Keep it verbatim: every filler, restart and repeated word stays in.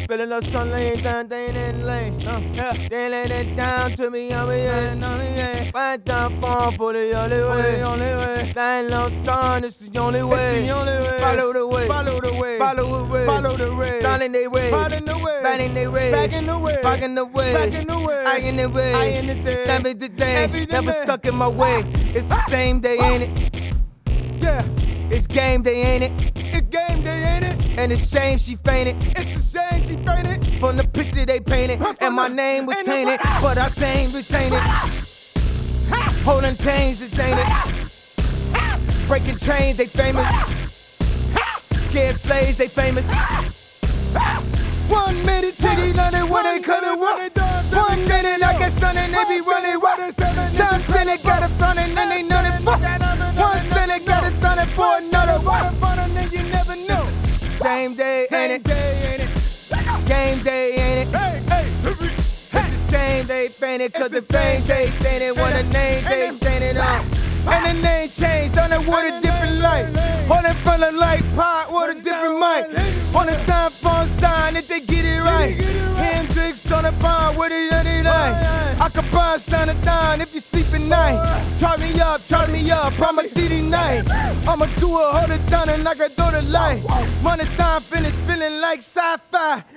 Spilling the sun laying down, they in lane. Uh, yeah. They laying it down to me, I'm in on the way. Right down phone for the only way, only way. Dying low star, this is the only way. It's the only way. Follow the way, follow the way, follow the way, follow the way. Finding their way, finding the way, finding their way, back in the way, back in the way, back in the way. I in the way, I in the day, never the day, never stuck in my way. It's the same day, ain't it? Yeah, it's game day, ain't it? It's game day, ain't it? And it's shame she fainted. It's a shame she fainted. From the picture they painted, and my name was tainted, but our thing was tainted. Holding chains is tainted. Breaking chains, they famous. Scared slaves, they famous. One minute, titty running when they cut it. One minute, I get sunning, they be running. Time still they got it running, and they know it. One still they got it running for another. Then you never know. Same day, ain't it? Game day, ain't it? It's a shame they fainted, cause the same day fainted. Want a name they fainted on. And the name changed on it with a different light. On it from the light pot with a different mic. On the time phone sign if they get it right. Hendrix on the bar with it every night. I can buy stand it down if you sleep at night. Charge me up, charge me up, I'm a D D night. I'ma do it, hold it down and I can do the light. Money time finish feeling like sci-fi.